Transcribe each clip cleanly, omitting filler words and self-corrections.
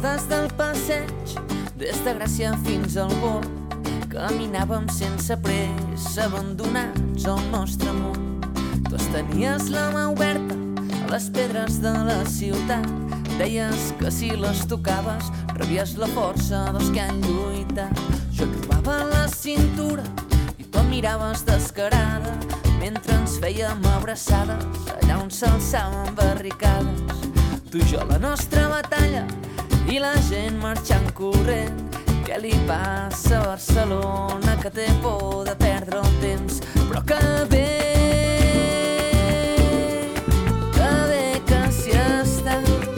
recordes del passeig des de Gràcia fins al Born? Caminàvem sense pressa, abandonats al nostre món. Tu tenies la mà oberta a les pedres de la ciutat. Deies que si les tocaves rebies la força dels que han lluitat. Jo et robava la cintura i tu em miraves descarada mentre ens fèiem abraçades allà on s'alçaven barricades. Tu i jo la nostra batalla i la gent marxant corrent. Què li passa a Barcelona que té por de perdre el temps? Però que bé que s'hi està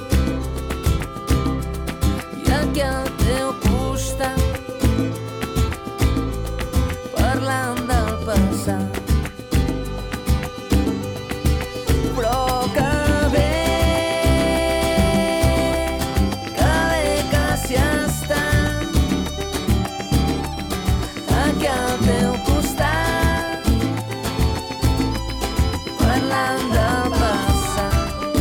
i aquí al teu costat parlant del passat. Però que bé que s'hi està aquí al teu costat parlant del passat.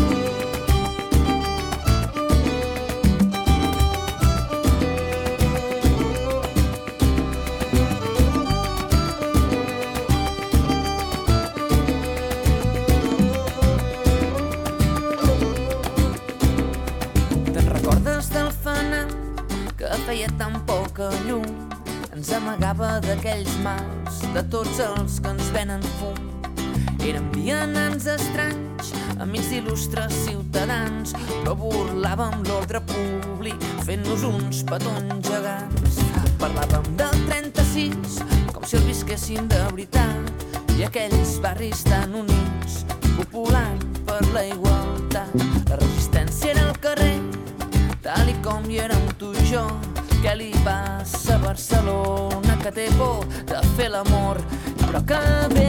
Te'n recordes del fanat que feia tan poca llum? Ens amagava d'aquells mals, de tots els que ens venen fum. Érem vianants estranys, amics d'il·lustres ciutadans, però burlàvem l'ordre públic fent-nos uns petons gegants. Parlàvem del 36 com si el visquéssim de veritat i aquells barris tan units, populant per la igualtat. La resistència era al carrer, tal i com hi érem tu i jo. Què li passa a Barcelona que té por de fer l'amor? Però que bé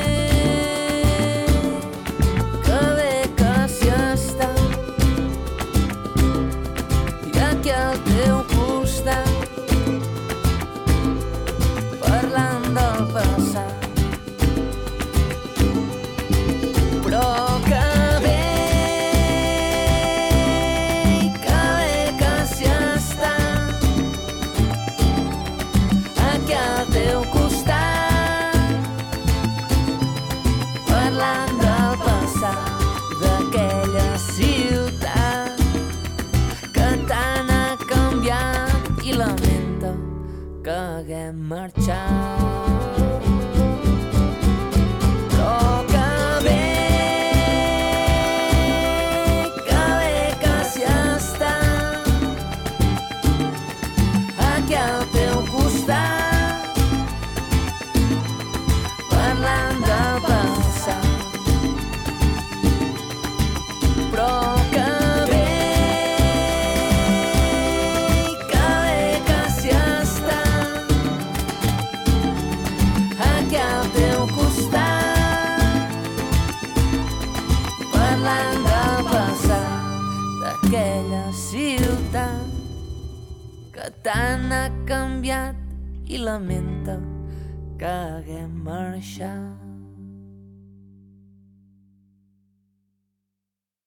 que s'hi està i aquí al teu costat parlant del passat. Però que bé que s'hi està aquí al teu costat parlant del passat, d'aquella ciutat que tant ha canviat i lamenta que haguem marxat. Però que bé que s'hi està aquí al teu costat parlant del passat. Però que bé que s'hi està aquí al teu costat parlant del passat, d'aquella ciutat que tant ha canviat i lamenta que haguem marxat.